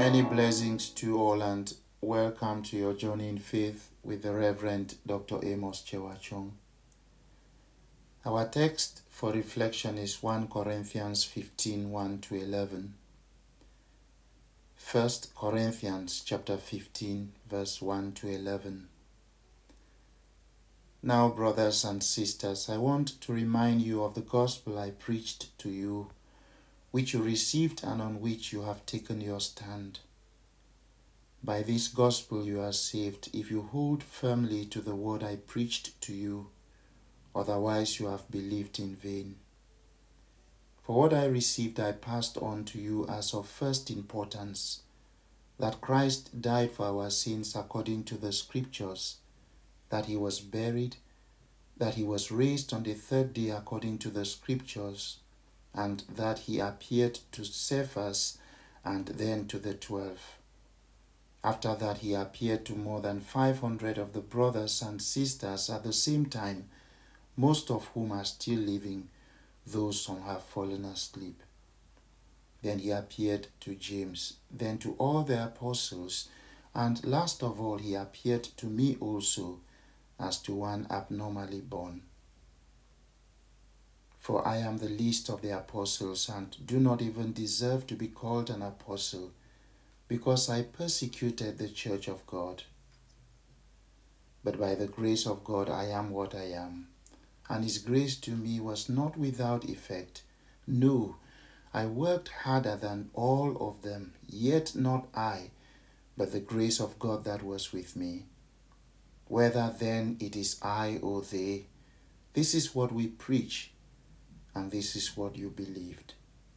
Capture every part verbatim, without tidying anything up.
Many blessings to all and welcome to your journey in faith with the Reverend Doctor Amos Chewachong. Our text for reflection is First Corinthians fifteen, one to eleven. First Corinthians chapter fifteen, verse one to eleven. Now, brothers and sisters, I want to remind you of the gospel I preached to you, which you received and on which you have taken your stand. By this gospel you are saved, if you hold firmly to the word I preached to you, otherwise you have believed in vain. For what I received I passed on to you as of first importance, that Christ died for our sins according to the Scriptures, that he was buried, that he was raised on the third day according to the Scriptures, and that he appeared to Cephas and then to the twelve. After that he appeared to more than five hundred of the brothers and sisters at the same time, most of whom are still living, though some have fallen asleep. Then he appeared to James, then to all the apostles, and last of all he appeared to me also, as to one abnormally born. For I am the least of the apostles, and do not even deserve to be called an apostle, because I persecuted the church of God. But by the grace of God I am what I am, and his grace to me was not without effect. No, I worked harder than all of them, yet not I, but the grace of God that was with me. Whether then it is I or they, this is what we preach, and this is what you believed.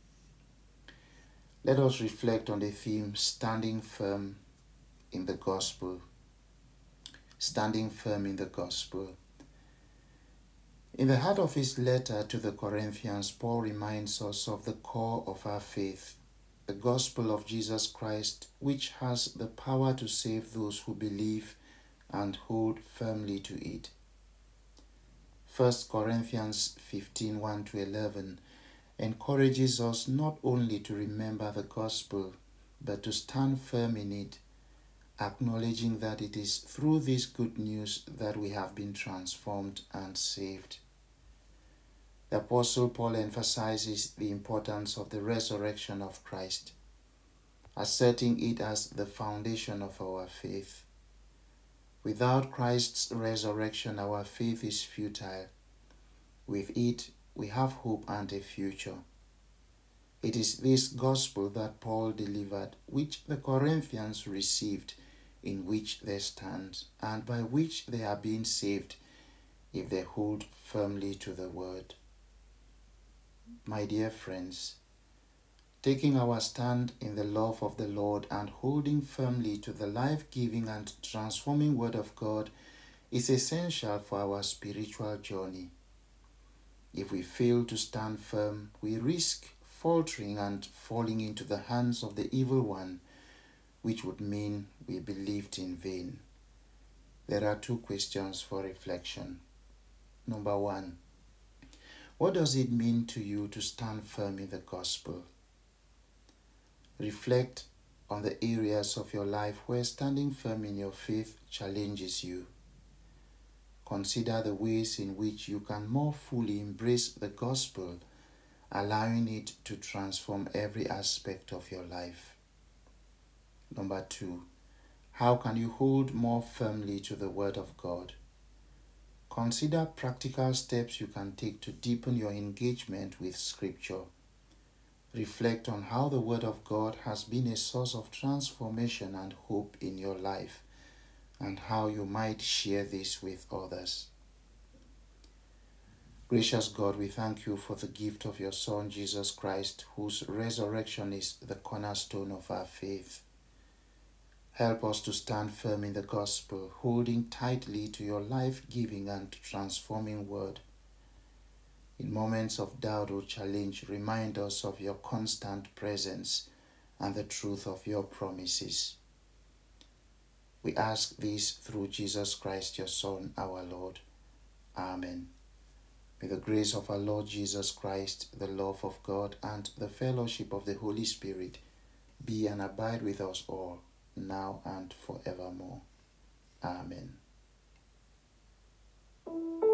Let us reflect on the theme, standing firm in the gospel. Standing firm in the gospel. In the heart of his letter to the Corinthians, Paul reminds us of the core of our faith, the gospel of Jesus Christ, which has the power to save those who believe and hold firmly to it. First Corinthians fifteen, one to eleven encourages us not only to remember the gospel, but to stand firm in it, acknowledging that it is through this good news that we have been transformed and saved. The Apostle Paul emphasizes the importance of the resurrection of Christ, asserting it as the foundation of our faith. Without Christ's resurrection, our faith is futile. With it, we have hope and a future. It is this gospel that Paul delivered, which the Corinthians received, in which they stand, and by which they are being saved if they hold firmly to the word. My dear friends, taking our stand in the love of the Lord and holding firmly to the life-giving and transforming word of God is essential for our spiritual journey. If we fail to stand firm, we risk faltering and falling into the hands of the evil one, which would mean we believed in vain. There are two questions for reflection. Number one, what does it mean to you to stand firm in the gospel? Reflect on the areas of your life where standing firm in your faith challenges you. Consider the ways in which you can more fully embrace the gospel, allowing it to transform every aspect of your life. Number two, how can you hold more firmly to the word of God? Consider practical steps you can take to deepen your engagement with Scripture. Reflect on how the word of God has been a source of transformation and hope in your life, and how you might share this with others. Gracious God, we thank you for the gift of your Son, Jesus Christ, whose resurrection is the cornerstone of our faith. Help us to stand firm in the gospel, holding tightly to your life-giving and transforming word. In moments of doubt or challenge, remind us of your constant presence and the truth of your promises. We ask this through Jesus Christ, your Son, our Lord. Amen. May the grace of our Lord Jesus Christ, the love of God, and the fellowship of the Holy Spirit be and abide with us all, now and forevermore. Amen.